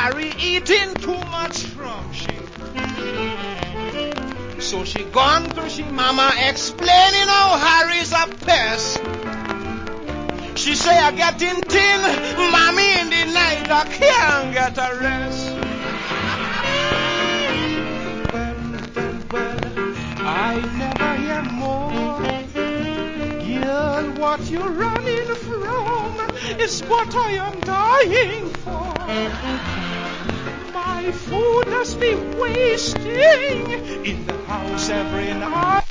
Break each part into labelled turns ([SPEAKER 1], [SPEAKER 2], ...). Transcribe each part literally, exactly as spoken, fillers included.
[SPEAKER 1] Harry eating too much from she. So she gone to she mama explaining how Harry's a pest. She say I getting thin, mommy in the night I can't get a rest. Well, well, well, I never hear more. Girl, what you're running from is what I am dying for. My food must be wasting in the house every night.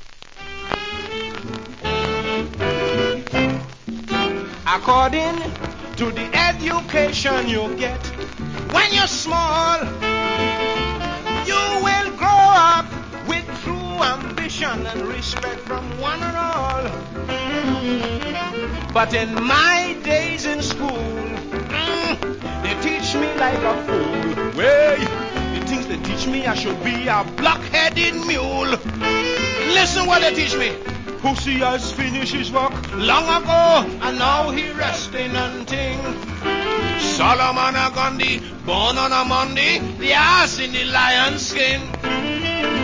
[SPEAKER 1] According to the education you get when you're small, you will grow up with true ambition and respect from one and all. But in my days in school, mm, they teach me like a fool. Way, the things they teach me, I should be a block-headed mule. Listen what they teach me. Pussy has finished his work long ago, and now he resting on ting. Solomon a Gandhi, born on a Monday, the ass in the lion's skin.